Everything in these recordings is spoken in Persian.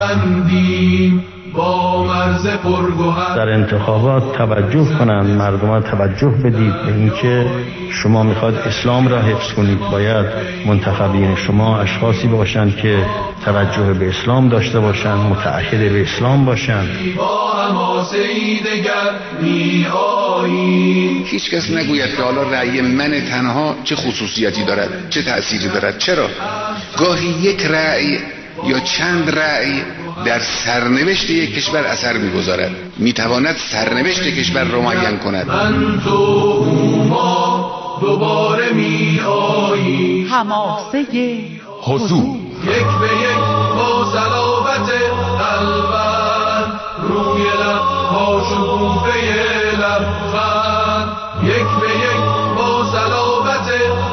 در انتخابات توجه کنند، مردم توجه بدید به اینکه شما میخواد اسلام را حفظ کنید. باید منتخبین شما اشخاصی باشند که توجه به اسلام داشته باشند، متعهد به اسلام باشند. هیچ کس نگوید که حالا رأی من تنها چه خصوصیتی دارد، چه تأثیری دارد. چرا؟ گاهی یک رأی یا چند رأی در سرنوشت یک کشور اثر می‌گذارد، می‌تواند سرنوشت کشور را معین کند. من تو ما دوباره می‌آییم. حماسه حضور یک به یک با صلابت قلبم روی لب ها شکوفه لبخند. یک به یک با صلابت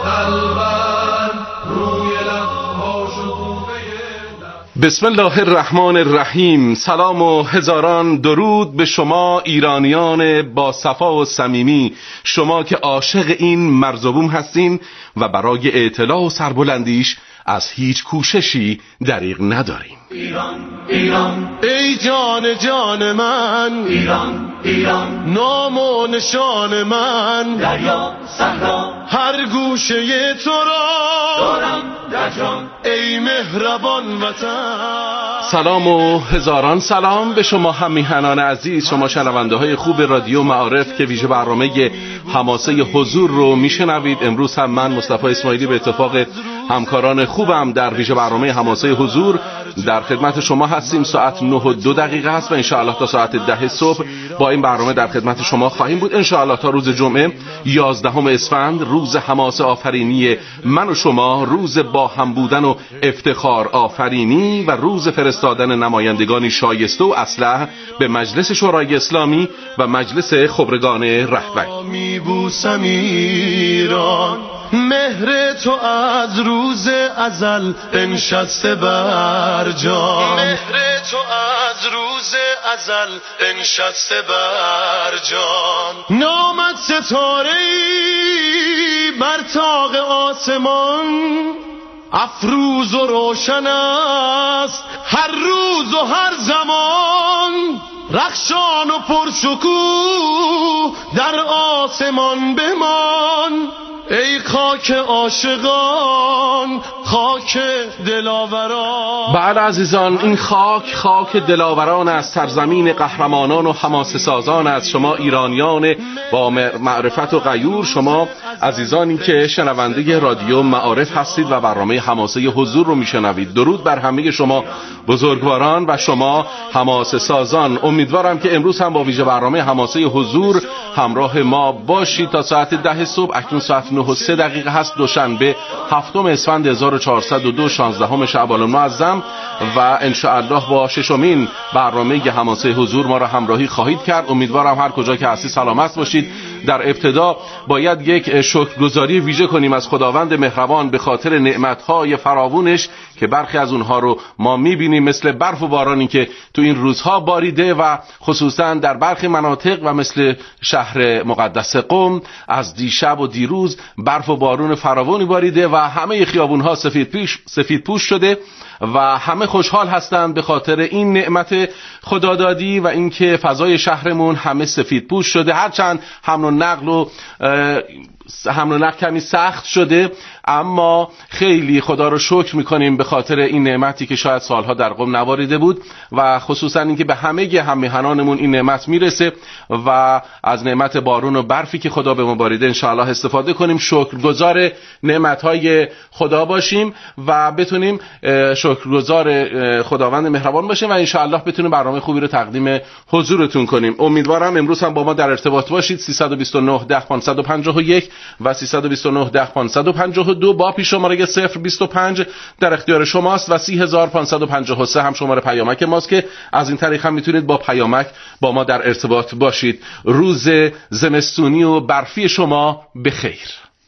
قلبم روی لب ها شکوفه لبخند. بسم الله الرحمن الرحیم. سلام و هزاران درود به شما ایرانیان با صفا و صمیمی، شما که عاشق این مرز و بوم هستین و برای اطلاع و سربلندیش از هیچ کوششی دریغ نداریم. ایران ایران ای جان جان من، ایران ایران نام و نشان من، دریا صحرا هر گوشه تو را دارم در جان، ای مهربان وطن. سلام و هزاران سلام به شما هم میهنان عزیز، شما شنونده های خوب رادیو معارف که ویژه برنامه حماسه حضور رو میشنوید. امروز هم من مصطفی اسماعیلی به اتفاق همکاران خوبم در ویژه برنامه حماسه حضور در خدمت شما هستیم. ساعت 9:02 است و انشاءالله تا ساعت 10 صبح با این برنامه در خدمت شما خواهیم بود انشاءالله تا روز جمعه 11 اسفند، روز حماسه آفرینی من و شما، روز با هم بودن و افتخار آفرینی و روز فرستادن نمایندگانی شایسته و اصلح به مجلس شورای اسلامی و مجلس خبرگان رهبری. میبوسم ایران، مهر تو از روز ازل انشسته بر جان، مهر تو از روز ازل انشسته بر جان. نامت ستاره‌ای بر طاق آسمان، افروز و روشن است هر روز و هر زمان، رخشان و پرشکوه در آسمان بمان. ای خاک عاشقان، خاک دلاوران. بله عزیزان، این خاک دلاوران است، سرزمین قهرمانان و حماسه سازان است. شما ایرانیان با معرفت و غیور، شما عزیزانی که شنونده رادیو معارف هستید و برنامه حماسه حضور رو میشنوید. درود بر همه شما بزرگواران و شما حماسه سازان. امیدوارم که امروز هم با ویژه برنامه حماسه حضور همراه ما باشید تا ساعت 10 صبح. اکنون ساعت 9:03 هست، دوشنبه 7 اسفند 1402 16 شعبان المعظم و انشاءالله با ششمین برنامه حماسه حضور ما را همراهی خواهید کرد. امیدوارم هر کجا که هستید سلامت باشید. در ابتدا باید یک شکرگزاری ویژه کنیم از خداوند مهربان به خاطر نعمت‌های فراوونش که برخی از اونها رو ما می‌بینیم، مثل برف و بارانی که تو این روزها باریده و خصوصا در برخی مناطق و مثل شهر مقدس قم از دیشب و دیروز برف و بارون فراوانی باریده و همه خیابون‌ها سفیدپوش شده و همه خوشحال هستند به خاطر این نعمت خدادادی و اینکه فضای شهرمون همه سفیدپوش شده. هرچند حمل و نقل کمی سخت شده، اما خیلی خدا رو شکر میکنیم به خاطر این نعمتی که شاید سالها در قم نواریده بود و خصوصا اینکه به همه هممیهنانمون این نعمت میرسه و از نعمت بارون و برفی که خدا به ما باریده انشاءالله استفاده کنیم، شکرگزار نعمتهای خدا باشیم و بتونیم شکرگزار خداوند مهربان باشیم و انشاءالله بتونیم برنامه خوبی رو تقدیم حضورتون کنیم. امیدوارم امروز هم با ما در ارتباط باشید. 329 10 551 و 329 10 552 با پیش شماره 025 در اختیار شماست و 30553 هم شماره پیامک ماست که از این طریق هم میتونید با پیامک با ما در ارتباط باشید. روز زمستونی و برفی شما بخیر.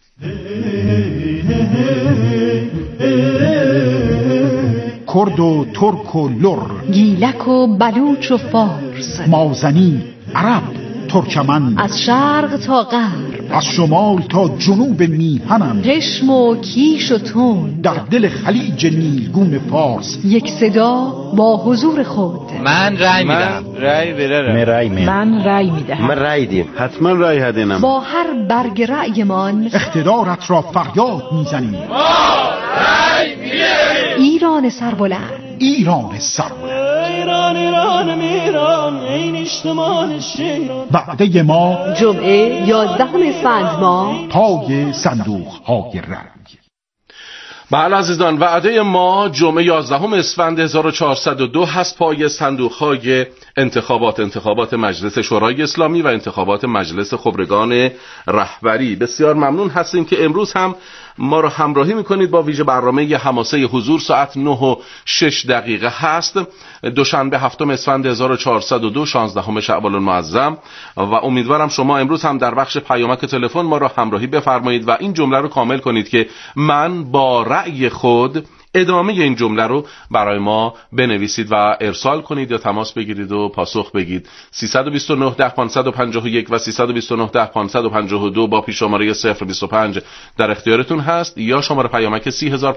کرد و ترک و لر، گیلک و بلوچ و فارس، مازنی، عرب، ترکمن، از شرق تا غرب، از شمال تا جنوب میهنم، قشم و کیش و تون، در دل خلیج نیلگون فارس، یک صدا با حضور خود. من رأی میدم. من رأی میدم. من رأی دیم. حتما رأی هدینم. با هر برگ رأیمان اقتدارت را فریاد میزنیم. ایران سربلند، ایران سربلند، ایران میران این اجتماع شیران. وعده ما جمعه 11 اسفند ماه، پای صندوق های رنگ. بله عزیزان، وعده ما جمعه 11 اسفند 1402 هست پای صندوق‌های انتخابات مجلس شورای اسلامی و انتخابات مجلس خبرگان رهبری. بسیار ممنون هستیم که امروز هم ما را همراهی میکنید با ویژه برنامه حماسه حضور. ساعت 9:06 هست، دوشنبه 7 اسفند 1402 16 شعبان المعظم، و امیدوارم شما امروز هم در بخش پیامک تلفن ما را همراهی بفرمایید و این جمله رو کامل کنید که من با رأی خود. ادامه این جمله رو برای ما بنویسید و ارسال کنید یا تماس بگیرید و پاسخ بگید. 329 10 551 و 329 10 552 با پیش‌شماره 025 در اختیارتون هست، یا شماره پیامک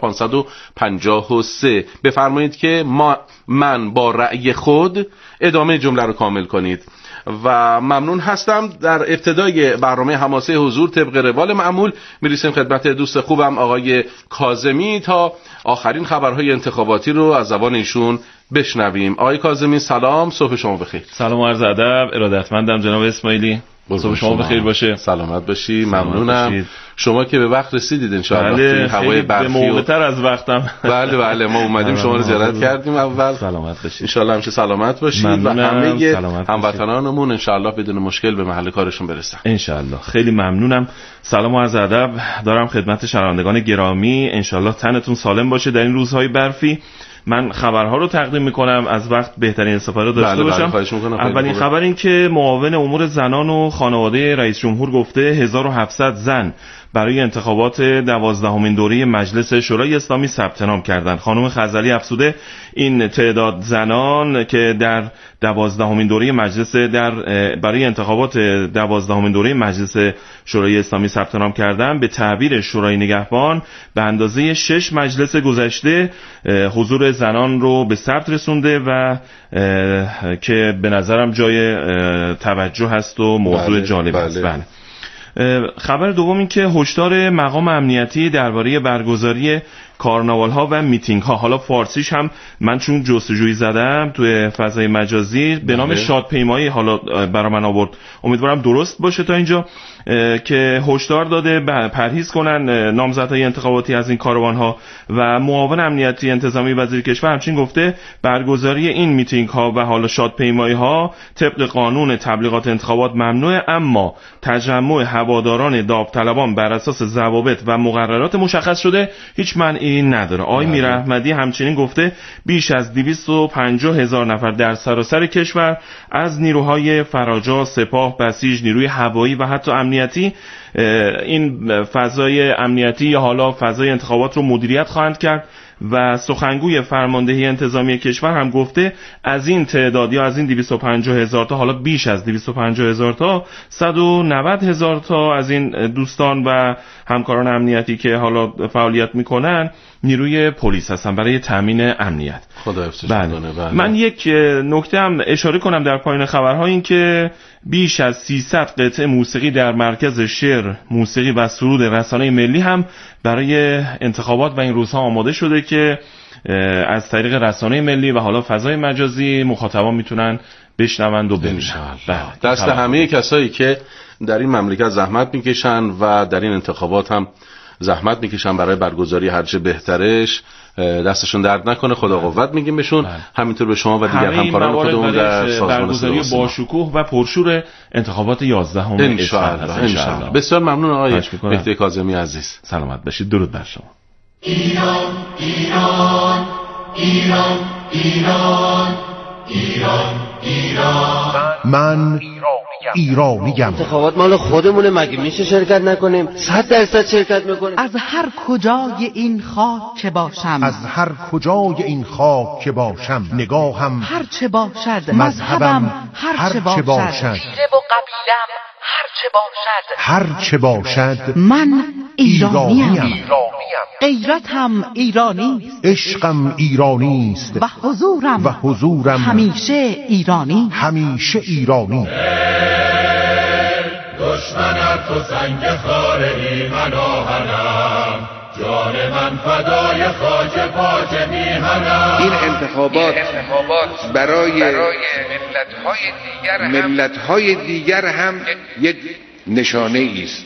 30553. بفرمایید که من با رأی خود ادامه جمله رو کامل کنید. و ممنون هستم. در ابتدای برنامه حماسه حضور طبق روال معمول میرسیم خدمت دوست خوبم آقای کاظمی تا آخرین خبرهای انتخاباتی رو از زبان ایشون بشنویم. آقای کاظمی سلام، صبح شما بخیر. سلام و عرض ادب، ارادتمندم جناب اسماعیلی. صبح شما بخیر باشه. سلامت باشی. ممنونم. شما که به وقت رسیدید ان شاء الله. هوای برفی به موقع‌تر از وقتم. بله ما اومدیم شما رو زیارت کردیم. اول سلامت باشید ان شاء الله. همیشه سلامت باشید و همه هموطنانمون ان شاء الله بدون مشکل به محل کارشون برسن ان شاء الله. خیلی ممنونم. سلام و عرض ادب دارم خدمت شنوندگان گرامی. ان شاء الله تنتون سالم باشه در این روزهای برفی. من خبرها رو تقدیم میکنم، از وقت بهترین استفاده داشته باشم. اولین خبر این که معاون امور زنان و خانواده رئیس جمهور گفته 1700 زن برای انتخابات 12مین دوره مجلس شورای اسلامی ثبت نام کردند. خانم خزعلی افزوده این تعداد زنان که در 12مین دوره مجلس برای انتخابات 12مین دوره مجلس شورای اسلامی ثبت نام کردند به تعبیر شورای نگهبان به اندازه 6 مجلس گذشته حضور زنان رو به ثبت رسونده و که به نظرم جای توجه هست و موضوع جالب است. بله. خبر دوم این که هشدار مقام امنیتی درباره برگزاری کارناوال ها و میتینگ ها، حالا فارسیش هم من چون جستجویی زدم توی فضای مجازی به نام شادپیمایی حالا برای من آورد، امیدوارم درست باشه تا اینجا، که هشدار داده پرهیز کنن نامزدهای انتخاباتی از این کاروان ها. و معاون امنیتی انتظامی وزیر کشور همچنین گفته برگزاری این میتینگ ها و حالا شادپیمایی ها طبق قانون تبلیغات انتخابات ممنوعه، اما تجمع هواداران داوطلبان بر اساس ضوابط و مقررات مشخص شده هیچ مانعی نداره. آقای میر احمدی همچنین گفته بیش از 250,000 نفر در سراسر کشور از نیروهای فراجا، سپاه، بسیج، نیروی هوایی و حتی امنیتی این فضای امنیتی یا حالا فضای انتخابات رو مدیریت خواهند کرد. و سخنگوی فرماندهی انتظامی کشور هم گفته از این تعداد یا از این 250,000 تا حالا بیش از 250,000 تا 190,000 تا از این دوستان و همکاران امنیتی که حالا فعالیت میکنن نیروی پلیس هستن برای تامین امنیت. خدا حفظش کنه. من یک نکته هم اشاره کنم در پایان خبرها، این که بیش از 300 قطعه موسیقی در مرکز شعر، موسیقی و سرود رسانه ملی هم برای انتخابات و این روزها آماده شده که از طریق رسانه ملی و حالا فضای مجازی مخاطبان میتونن بشنوند و ببینن. دست همه کسایی که در این مملکت زحمت میکشن و در این انتخابات هم زحمت میکشن برای برگزاری هرچه بهترش، دستشون درد نکنه، خدا قوت میگیم بهشون. همینطور به شما و دیگر همکاران خودمون در سازمان برگزاری با شکوه و پرشور انتخابات 11 ان شاء الله. بسیار ممنون آقای مهدی کاظمی عزیز. سلامت باشید. درود بر شما. ایران ایران ایران ایران ایران ایران من ایرانیم. انتخابات مال خودمونه، مگه میشه شرکت نکنیم؟ 100% شرکت میکنیم. از هر کجای این خاک که باشم، از هر کجای این خاک که باشم، نگاهم هر چه باشد، مذهبم هر چه باشد، شیره و قبیلم هر چه باشد، هر چه باشد، من ایرانیم. غیرتم ایرانی است، عشقم ایرانی است و حضورم همیشه ایرانی. دشمن تو سنگ خار ایمن آهنم، جان من فدای خاک پاک میهنم. این انتخابات برای ملت‌های دیگر هم یک نشانه است.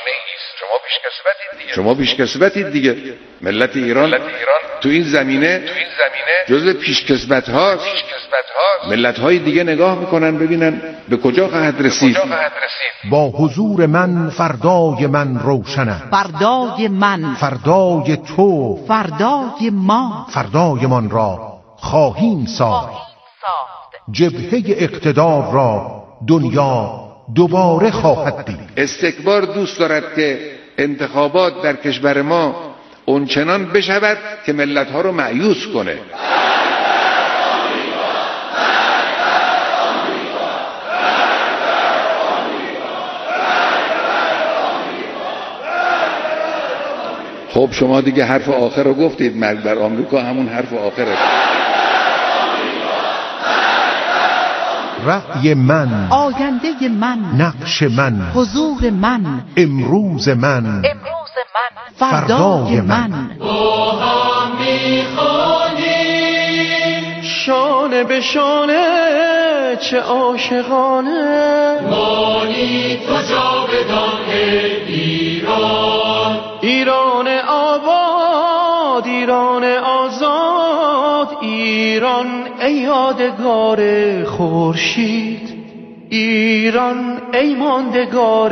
شما پیشکسوتید دیگه. ملت ایران تو این زمینه جزو پیشکسوت هاست. ملت‌های دیگه نگاه میکنن ببینن به کجا خواهد رسید. با حضور من فردای من روشنه، فردای من، فردای تو، فردای ما، فردایمان را خواهیم ساخت. جبهه اقتدار را دنیا دوباره خواهد دید. استکبار دوست دارد که انتخابات در کشور ما اونچنان بشود که ملت‌ها رو مایوس کنه. خب شما دیگه حرف آخر رو گفتید، مرگ بر آمریکا همون حرف آخره. رأی من، آینده من، نقش من، حضور من، امروز من، فردای من. با هم میخوانیم شانه به شانه چه عاشقانه، مانی تو جاودان ایران. ایران آباد، ایران آزاد، ایران ای یادگار خورشید، ایران ای ماندگار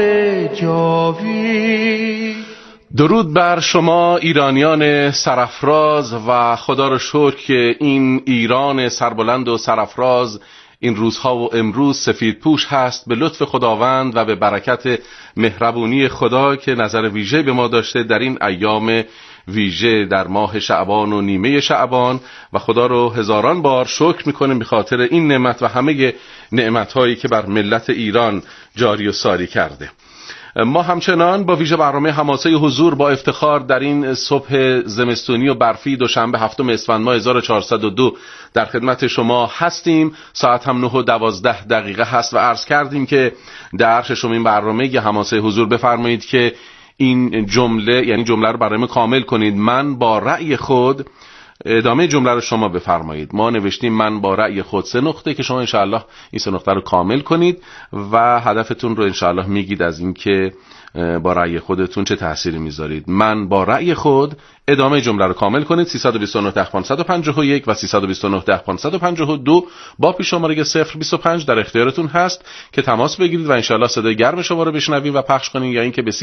جاوید. درود بر شما ایرانیان سرافراز و خدا رو شکر که این ایران سربلند و سرافراز این روزها و امروز سفید پوش هست به لطف خداوند و به برکت مهربونی خدا که نظر ویژه به ما داشته در این ایام ویژه در ماه شعبان و نیمه شعبان و خدا رو هزاران بار شکر میکنیم به خاطر این نعمت و همه نعمتهایی که بر ملت ایران جاری و ساری کرده. ما همچنان با ویژه برنامه حماسه حضور با افتخار در این صبح زمستونی و برفی دوشنبه 7 اسفند ماه 1402 در خدمت شما هستیم. ساعت هم 9:12 هست و عرض کردیم که در ششمین برنامه حماسه حضور بفرمایید که این جمله، یعنی جمله رو برای ما کامل کنید. من با رأی خود، ادامه جمله رو شما بفرمایید. ما نوشتیم من با رأی خود 3 نقطه که شما انشاءالله این 3 نقطه رو کامل کنید و هدفتون رو انشاءالله میگید از این که با رأی خودتون چه تأثیری میذارید. من با رأی خود، ادامه جمله رو کامل کنید. 329-551 و 329-552 با پیش شماره 025 در اختیارتون هست که تماس بگیرید و انشاءالله صدای گرم شما رو بشنویم و پخش کنید، یا اینکه به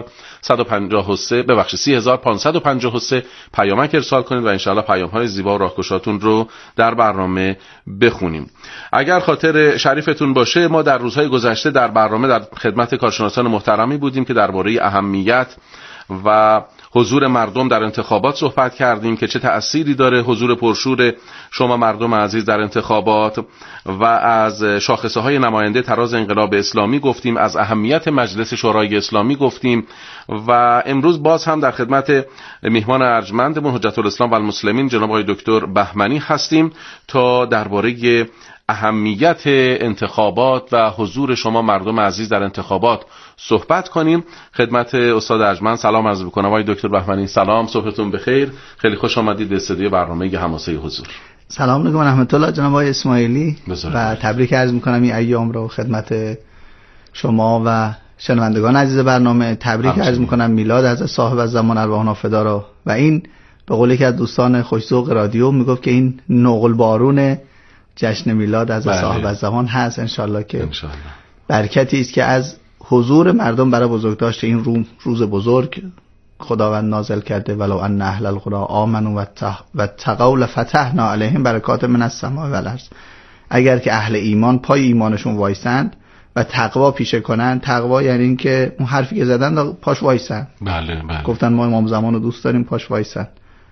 30553 پیامک ارسال کنید و انشاءالله پیام‌های زیبا و راهگشاتون رو در برنامه بخونیم. اگر خاطر شریفتون باشه، ما در روزهای گذشته در برنامه در خدمت کارشناسان محترمی بودیم که درباره اهمیت و حضور مردم در انتخابات صحبت کردیم که چه تأثیری داره حضور پرشور شما مردم عزیز در انتخابات، و از شاخصه های نماینده تراز انقلاب اسلامی گفتیم، از اهمیت مجلس شورای اسلامی گفتیم و امروز باز هم در خدمت میهمان ارجمندمون حجت الاسلام و المسلمین جناب آقای دکتر بهمنی هستیم تا درباره اهمیت انتخابات و حضور شما مردم عزیز در انتخابات صحبت کنیم. خدمت استاد ارجمند سلام عرض می‌کنم. آقای دکتر بهمنی سلام، صبحتون بخیر. خیلی خوش آمدید به استودیو برنامه حماسه حضور. سلام میگم رحمت الله جناب آقای اسماعیلی و تبریک عرض می‌کنم این ایام رو خدمت شما و شنوندگان عزیز برنامه. تبریک عرض می‌کنم میلاد از صاحب الزمان ارواحنا فدا رو. و این به قولی که از دوستان خوش‌ذوق رادیو میگفت که این نقل بارون جشن میلاد از صاحب الزمان هست. انشالله که برکتی است که از حضور مردم برای بزرگداشت این روز بزرگ خداوند نازل کرده. ولو ان اهل القرى آمنوا واتقوا لفتحنا علیهم برکات من السماء والارض. اگر که اهل ایمان پای ایمانشون وایسند و تقوا پیشه کنن. تقوا یعنی این که اون حرفی که زدن پاش وایسن. بله بله. گفتن ما امام زمان رو دوست داریم، پاش وایسن.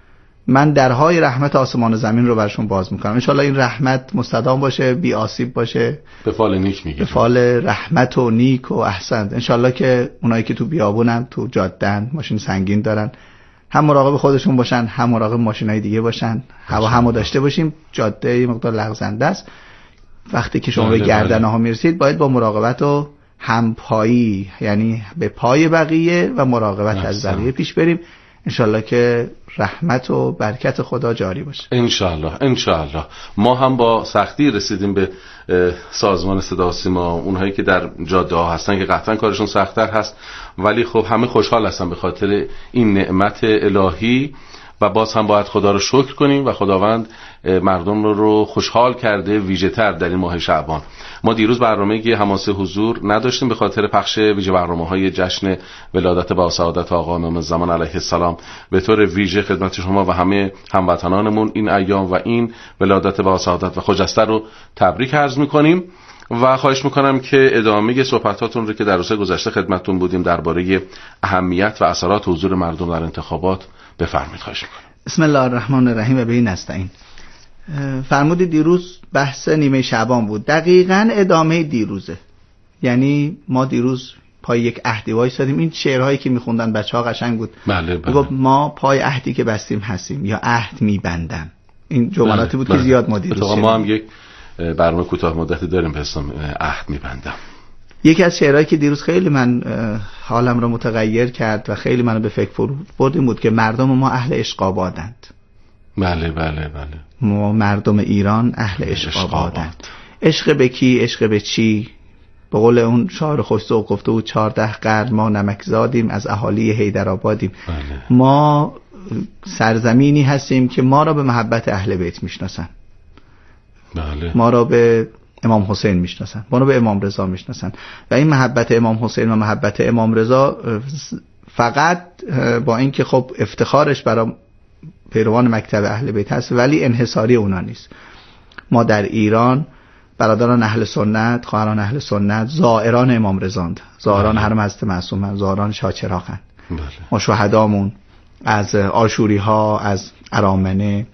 من درهای رحمت آسمان و زمین رو برشون باز میکنم. انشالله این رحمت مستدام باشه، بی آسیب باشه، به فال نیک میگه، به فال رحمت و نیک و احسن. انشالله که اونایی که تو بیابونن، تو جادهن، ماشین سنگین دارن، هم مراقب خودشون باشن، هم مراقب ماشینای دیگه باشن. هوا همو داشته باشیم. جاده یه مقدار لغزنده است. وقتی که شما به گردنه ها میرسید باید با مراقبت و همپایی، یعنی به پای بقیه و مراقبت از بقیه پیش بریم. انشالله که رحمت و برکت خدا جاری باشه. انشالله انشالله. ما هم با سختی رسیدیم به سازمان صدا و سیما، اونهایی که در جاده ها هستن که قطعا کارشون سخت‌تر هست، ولی خب همه خوشحال هستن به خاطر این نعمت الهی و باز هم باید خدا رو شکر کنیم و خداوند مردم رو خوشحال کرده ویژه تر در این ماه شعبان. ما دیروز برنامه حماسه حضور نداشتیم به خاطر پخش ویژه برنامه‌های جشن ولادت با سعادت آقا امام زمان علیه السلام. به طور ویژه خدمت شما و همه هموطنانمون این ایام و این ولادت با سعادت و خجسته رو تبریک عرض می‌کنیم و خواهش میکنم که ادامه صحبتاتون رو که در روزهای گذشته خدمتتون بودیم درباره اهمیت و اثرات حضور مردم در انتخابات بفرمایید. خواهش میکنم. بسم الله الرحمن الرحیم و به نستعین. فرمودید دیروز بحث نیمه شعبان بود. دقیقاً ادامه دیروزه. یعنی ما دیروز پای یک عهدی وایسادیم. این شعرهایی که میخوندن بچه‌ها قشنگ بود. بله بله. گفت ما پای عهدی که بستیم هستیم یا عهد میبندم. این جملاتی بود که زیاد ما دیروز ما هم یک برنامه کوتاه مدتی داریم به اسم عهد میبندم. یکی از شعرهایی که دیروز خیلی من حالم رو متغیر کرد و خیلی منو به فکر فرو برد این بود که مردم ما اهل عشق آبادند. بله بله بله. ما مردم ایران اهل عشق آبادند. عشق به کی؟ عشق به چی؟ به قول اون شاعر خوش‌ذوق گفته بود 14 قرن ما نمک زادیم از اهالی حیدرآبادیم. بله. ما سرزمینی هستیم که ما را به محبت اهل بیت میشناسن. بله. ما را به امام حسین میشناسن، ما را به امام رضا میشناسن و این محبت امام حسین و محبت امام رضا فقط با اینکه خب افتخارش برای پیروان مکتب اهل بیت هست ولی انحصاری اونا نیست. ما در ایران برادران اهل سنت، خواهران اهل سنت، زائران امام رضاند، زائران حرم حضرت معصومند، زائران شاه چراغند. ما شهدامون از آشوری ها، از ارامنه،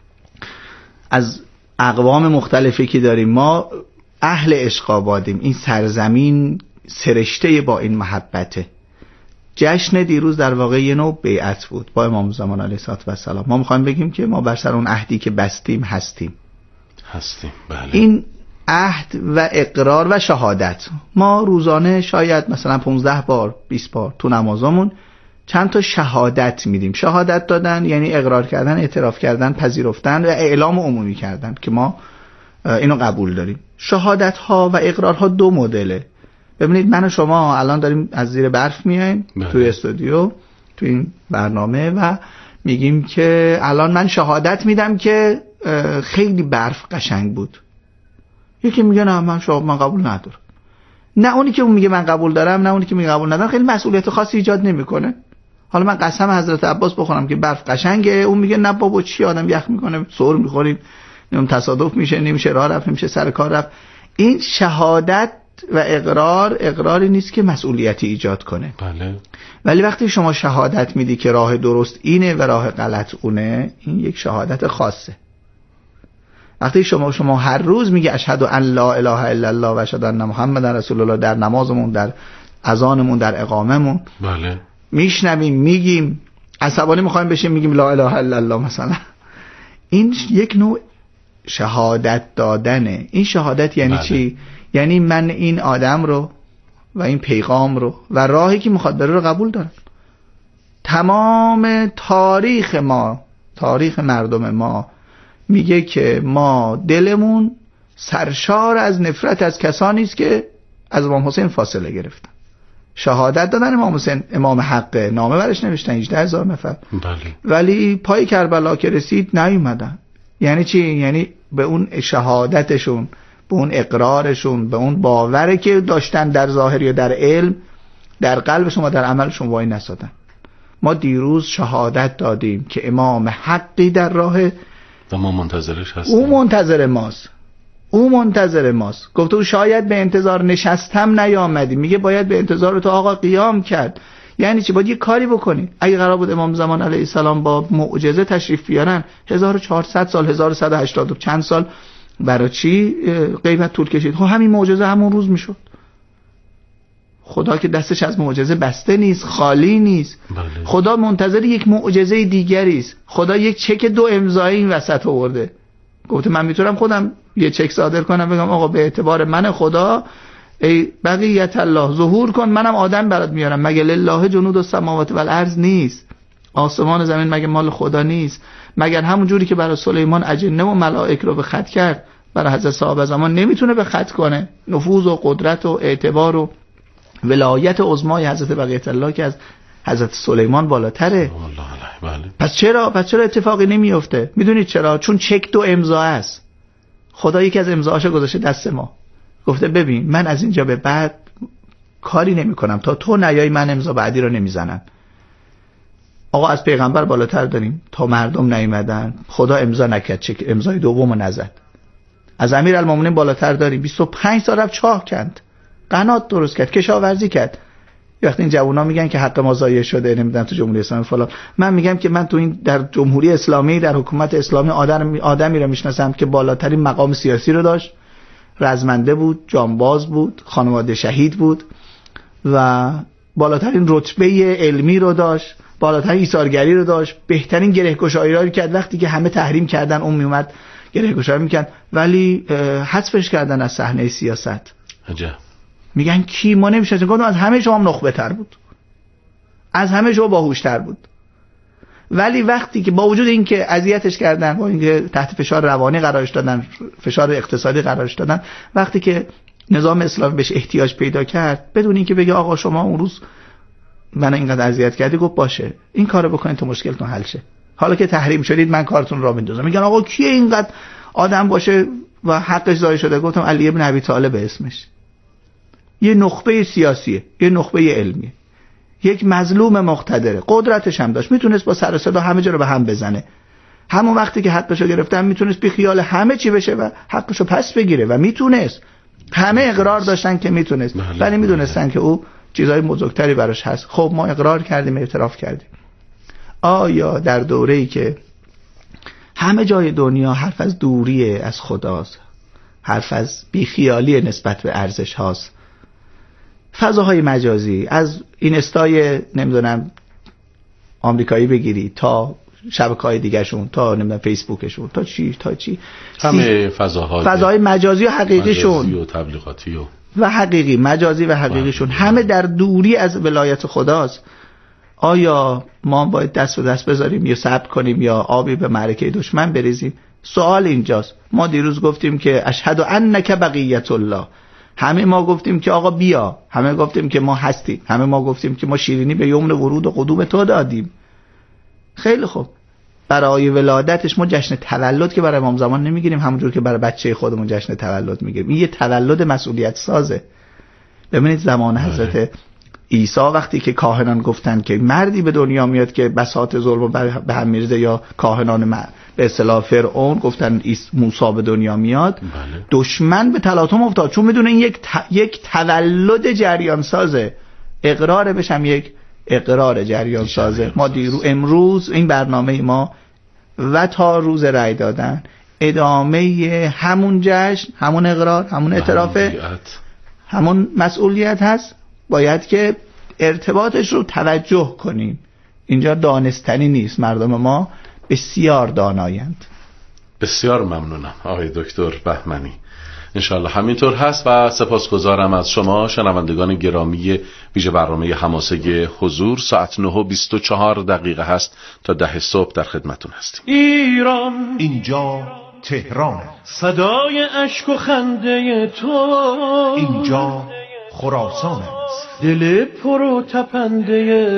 از اقوام مختلفی که داریم، ما اهل عشق آبادیم. این سرزمین سرشته با این محبته. جشن دیروز در واقع یه نوع بیعت بود با امام زمان علیه السلام. ما میخوایم بگیم که ما بر سر اون عهدی که بستیم هستیم. بله. این عهد و اقرار و شهادت. ما روزانه شاید مثلا 15 بار 20 بار تو نمازامون چند تا شهادت میدیم. شهادت دادن یعنی اقرار کردن، اعتراف کردن، پذیرفتن و اعلام عمومی کردن که ما اینو قبول داریم. شهادت ها و اقرار ها دو مدله. ببینید من و شما الان داریم از زیر برف میایم توی استودیو تو این برنامه و میگیم که الان من شهادت میدم که خیلی برف قشنگ بود. یکی میگه نه من قبول ندارم. نه اونی که اون میگه من قبول دارم نه اونی که میگه قبول ندارم خیلی مسئولیت خاصی ایجاد نمیکنه. حالا من قسم حضرت عباس بخورم که برف قشنگه، اون میگه نه بابا چی آدم یخ میکنه، سر میخوریم، نمیدونم تصادف میشه، نمیشه راه رفت، نمیشه سر کار رفت. این شهادت و اقراری نیست که مسئولیتی ایجاد کنه. بله. ولی وقتی شما شهادت میدی که راه درست اینه و راه غلط اونه، این یک شهادت خاصه. وقتی شما هر روز میگی اشهد ان لا اله الا الله و اشهد ان محمد رسول الله در نمازمون، در اذانمون، در اقاممون، بله، میشنویم، میگیم، عصبانی میخوایم بشیم میگیم لا اله الا الله مثلا، این یک نوع شهادت دادنه. این شهادت یعنی چی؟ یعنی من این آدم رو و این پیغام رو و راهی که میخواد بره رو قبول دارم. تمام تاریخ ما، تاریخ مردم ما میگه که ما دلمون سرشار از نفرت از کسانی است که از امام حسین فاصله گرفتن. شهادت دادن امام حسین امام حقه، نامه برش نوشتن 18000 نفر، ولی پای کربلا که رسید نیومدن. یعنی چی؟ یعنی به اون شهادتشون، به اون اقرارشون، به اون باوری که داشتن در ظاهر یا در علم، در قلبشون و در عملشون وای نسادن. ما دیروز شهادت دادیم که امام حقی در راه و ما منتظرش هستیم. او منتظر ماست. او منتظر ماست. گفته او شاید به انتظار نشستم نیامدی، میگه باید به انتظار تو آقا قیام کرد. یعنی چی؟ باید یه کاری بکنی. اگه قرار بود امام زمان علیه السلام با معجزه تشریف بیارن 1400 سال 1180 و چند سال برای چی غیبت طول کشید؟ خب همین معجزه همون روز میشد. خدا که دستش از معجزه بسته نیست، خالی نیست. خدا منتظر یک معجزه دیگری است. خدا یک چک 2 امضایی این وسط آورده. گفته من میتونم خودم یه چک صادر کنم بگم آقا به اعتبار من خدا ای بقیت الله ظهور کن، منم آدم برات میارم. مگه لله جنود السماوات و الارض نیست؟ آسمان و زمین مگه مال خدا نیست؟ مگر همون جوری که برای سلیمان اجنه و ملائک رو به خط کرد، برای حضرت صاحب زمان نمیتونه به خط کنه؟ نفوذ و قدرت و اعتبار و ولایت عظمای حضرت بقیت الله که از حضرت سلیمان بالاتره. پس چرا اتفاقی نمیفته؟ میدونید چرا؟ چون چک 2 امضا است. خدا یکی از امضاهاشو گذاشته دست ما، گفته ببین من از اینجا به بعد کاری نمی کنم تا تو نیایی، من امضا بعدی رو نمیزنم. آقا از پیغمبر بالاتر داریم، تا مردم نیومدن خدا امضا نکرد، چک امضای دومو نزد. از امیرالمومنین بالاتر داریم، 25 سال رفت چاه کند، قنات درست کرد، کشاورزی کرد. وقتی این جوونا میگن که حق ما ضایع شده نمیدونم تو جمهوری اسلامی فلان، من میگم که من تو این در جمهوری اسلامی در حکومت اسلامی آدمی رو میشناسم که بالاترین مقام سیاسی رو داشت، رزمنده بود، جانباز بود، خانواده شهید بود و بالاترین رتبه علمی رو داشت، بالاترین ایثارگری رو داشت، بهترین گره‌گشایی رو کرد. وقتی که همه تحریم کردن اون میومد گره‌گشایی میکرد، ولی حذفش کردن از صحنه سیاست. عجب. میگن کی؟ ما نمیشناسیم. گفتم از همه شما نخبه تر بود، از همه شما باهوشتر بود. ولی وقتی که با وجود اینکه اذیتش کردن، با اینکه تحت فشار روانی قرارش دادن، فشار اقتصادی قرارش دادن، وقتی که نظام اسلامی بهش احتیاج پیدا کرد، بدون اینکه بگه آقا شما اون روز منو اینقدر اذیت کردی، گفت باشه این کارو بکنید تا مشکلتون حل شه. حالا که تحریم شدید من کارتون را میندازم. میگن آقا کیه اینقدر آدم باشه و حقش ضایع شده؟ گفتم علی ابن ابی طالب اسمش. یه نخبه سیاسیه، یه نخبه علمیه، یک مظلوم مقتدره، قدرتش هم داشت، میتونست با سر صدا همه جا رو به هم بزنه. همون وقتی که حقشو گرفتن میتونست بی خیال همه چی بشه و حقشو پس بگیره و میتونست. همه اقرار داشتن که میتونست، ولی میدونستن که او چیزای بزرگتری براش هست. خب ما اقرار کردیم، اعتراف کردیم. آیا در دوره‌ای که همه جای دنیا حرف از دوری از خداست، حرف از بیخیالی نسبت به ارزش هاست، فضاهای مجازی از این استای نمیدونم آمریکایی بگیری تا شبکه‌های دیگه‌شون، تا نمیدونم فیسبوکشون، تا چی همه فضاهای مجازی و حقیقیشون و تبلیغاتی و حقیقی، مجازی و حقیقیشون همه در دوری از ولایت خداست. آیا ما باید دست به دست بذاریم یا صبر کنیم یا آبی به معرکه دشمن بریزیم؟ سوال اینجاست. ما دیروز گفتیم که اشهد انک بقیت الله، همه ما گفتیم که آقا بیا، همه گفتیم که ما هستیم، همه ما گفتیم که ما شیرینی به یمن ورود و قدوم تو دادیم. خیلی خوب، برای ولادتش ما جشن تولد که برای امام زمان نمیگیریم، همونجور که برای بچه خودمون جشن تولد میگیریم. این یه تولد مسئولیت سازه. ببینید زمان حضرت عیسی وقتی که کاهنان گفتن که مردی به دنیا میاد که بساط ظلم به هم میریزه، یا کاهنان به اصطلاح فرعون گفتن موسی به دنیا میاد، دشمن به تلاطم افتاد، چون میدونه این یک تولد جریان سازه. اقرار بشم یک اقرار جریان سازه. ما امروز این برنامه ما و تا روز رأی دادن ادامه همون جشن، همون اقرار، همون اعترافه، همون مسئولیت هست. باید که ارتباطش رو توجه کنیم. اینجا دانستنی نیست، مردم ما بسیار دانایند. بسیار ممنونم آقای دکتر بهمنی. انشالله همینطور هست و سپاسگزارم از شما شنوندگان گرامی ویژه برنامه حماسه حضور. ساعت 9:24 هست تا 10 صبح در خدمتون هستیم. ایران اینجا تهران، صدای اشک و خنده تو اینجا خراسان است، دل پر و تپنده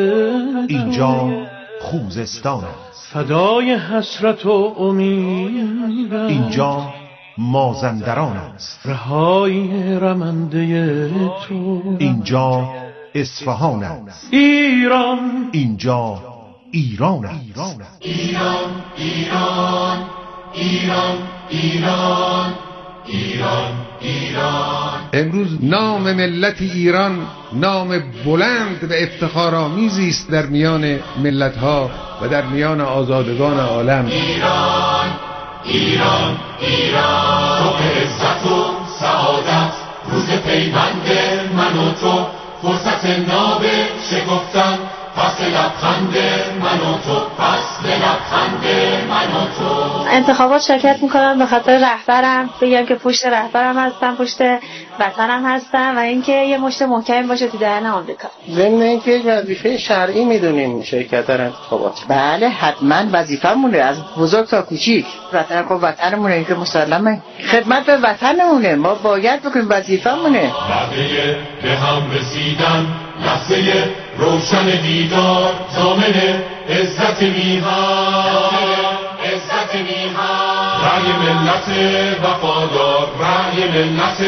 اینجا خوزستان است، فدای حسرت و امید اینجا مازندران است، رهای رمنده تو اینجا اصفهان است. ایران اینجا ایران است. ایران ایران ایران ایران ایران امروز نام ملت ایران نام بلند و افتخارآمیزی است در میان ملت‌ها و در میان آزادگان عالم. ایران ایران ایران، صبح عزت و سعادت، روز پیوند من و تو، فرصت ناب شکفتن، فصل لبخند من و تو، فصل لبخند من و تو. انتخابات شرکت میکنم به خاطر رهبرم، بگم که پشت رهبرم هستم، پشت وطنم هستم و اینکه یه مشت محکمی باشه تو دهن آمریکا. ضمن اینکه یک وظیفه شرعی میدونیم شرکت در انتخابات. بله حتما وظیفه‌مونه، از بزرگ تا کوچیک. وطن خب وطنمونه، این که مسلمه خدمت به وطنمونه، ما باید بکنیم، وظیفه‌مونه. وعده به هم رسیدن، لحظه روشن دیدار، ضامن عزت میهن، عزت میهن، رأی ملت وفادار، رأی ملت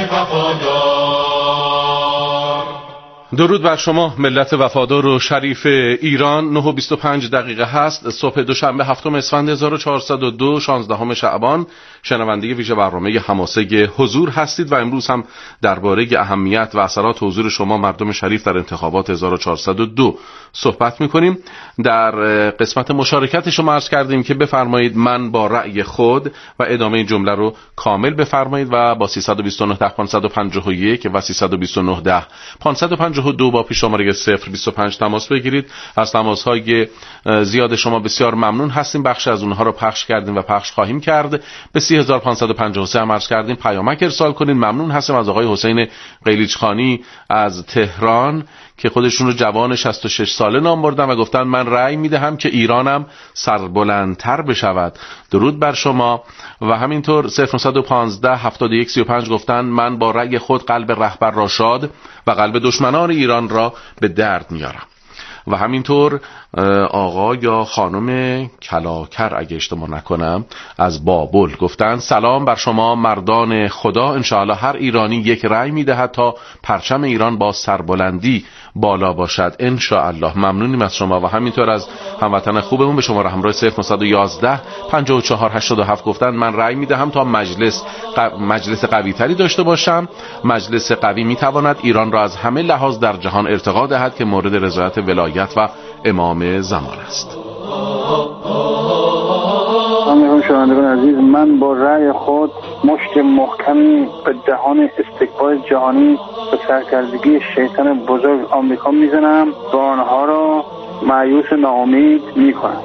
وفادار. درود بر شما ملت وفادار و شریف ایران. 9:25 هست، صبح دوشنبه 7 اسفند 1402 16 شعبان. شنونده ویژه برنامه حماسه حضور هستید و امروز هم درباره اهمیت و اثرات حضور شما مردم شریف در انتخابات 1402 صحبت می‌کنیم. در قسمت مشارکت شما عرض کردیم که بفرمایید من با رأی خود و ادامه این جمله رو کامل بفرمایید و با 329 10 551 و 329 10 552 با پیش شماره 025 تماس بگیرید. از تماس‌های زیاد شما بسیار ممنون هستیم. بخش از اونها رو پخش کردیم و پخش خواهیم کرد. به 3553 هم عرض کردیم پیامک ارسال کنین. ممنون هستیم از آقای حسین قیلیچخانی از تهران که خودشون رو جوان 66 ساله نام بردن و گفتن من رأی میدهم که ایرانم سربلندتر بشود. درود بر شما. و همینطور 0915 71 35 گفتن من با رأی خود قلب رهبر را شاد و قلب دشمنان ایران را به درد میارم. و همینطور آقا یا خانم کلاکر اگه اشتباه نکنم از بابل گفتن سلام بر شما مردان خدا، انشاءالله هر ایرانی یک رأی میدهد تا پرچم ایران با سربلندی بالا باشد انشاءالله. ممنونیم از شما. و همینطور از هموطن خوبمون به شما همراه 0911 54 87 گفتن من رأی میدهم تا مجلس قوی تری داشته باشم. مجلس قوی میتواند ایران را از همه لحاظ در جهان ارتقا دهد که مورد رضایت ولایت و امام زمان است. شنوندگان عزیز، من با رأی خود مشت محکمی به دهان استکبار جهانی و سرکردگی شیطان بزرگ آمریکا میزنم و آنها را مایوس ناامید میکنم.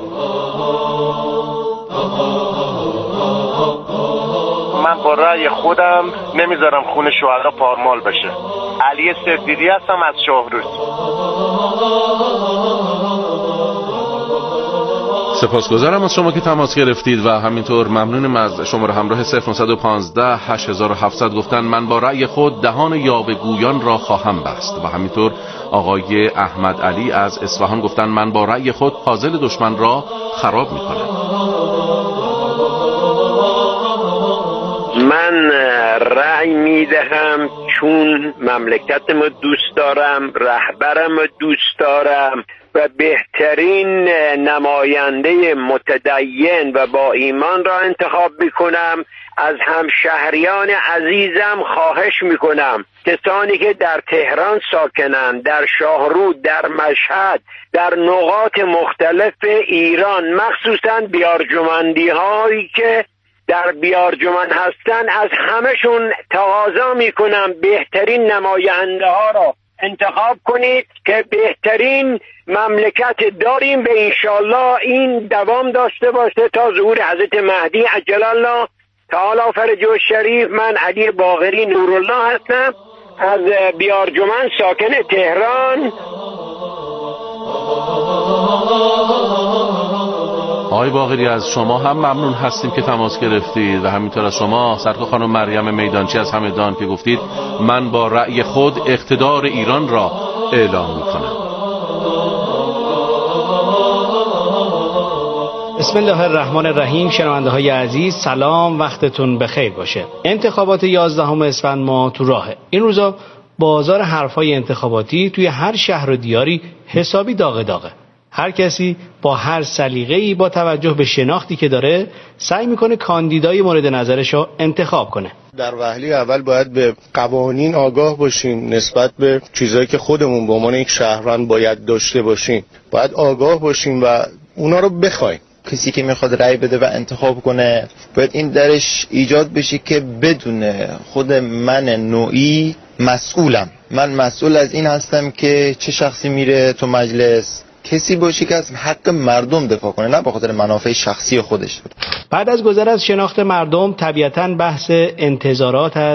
من با رأی خودم نمیذارم خون شهدا پارمال بشه. علی سفیدی هستم از شاهروز. سپاسگزارم از شما که تماس گرفتید و همینطور ممنونم از شماره همراه 0915 8700 گفتن من با رأی خود دهان یاوه‌گویان را خواهم بست. و همینطور آقای احمد علی از اصفهان گفتن من با رأی خود پازل دشمن را خراب میکنم. من رأی میدهم چون مملکتم دوست دارم، رهبرم دوست دارم و بهترین نماینده متدین و با ایمان را انتخاب میکنم. از همشهریان عزیزم خواهش میکنم کسانی که در تهران ساکنند، در شاهرود، در مشهد، در نقاط مختلف ایران، مخصوصا بیارجمندی هایی که در بیارجمند هستن، از همشون تقاضا میکنم بهترین نماینده ها را انتخاب کنید که بهترین مملکت داریم. به انشالله این دوام داشته باشه تا ظهور حضرت مهدی عجل الله تعالی فرجه الشریف. من علی باقری نورالله هستم از بیارجمند ساکن تهران. آقای باقری از شما هم ممنون هستیم که تماس گرفتید و همینطور از شما سرکار خانم مریم میدانچی از همدان که گفتید من با رأی خود اقتدار ایران را اعلام میکنم. بسم الله الرحمن الرحیم. شنونده های عزیز سلام، وقتتون بخیر باشه. انتخابات 11 اسفند ما تو راهه. این روزا بازار حرفای انتخاباتی توی هر شهر و دیاری حسابی داغه. هر کسی با هر سلیقه‌ای با توجه به شناختی که داره سعی میکنه کاندیدای مورد نظرش رو انتخاب کنه. در وهله اول باید به قوانین آگاه باشیم نسبت به چیزایی که خودمون به عنوان یک شهروند باید داشته باشیم. باید آگاه باشیم و اونا رو بخوایم. کسی که میخواد رأی بده و انتخاب کنه باید این درش ایجاد بشه که بدونه خود من نوعی مسئولم. من مسئول از این هستم که چه شخصی میره تو مجلس، کسی باشه که از حق مردم دفاع کنه، نه به خاطر منافع شخصی خودش. بعد از گذر از شناخت مردم طبیعتاً بحث انتظارات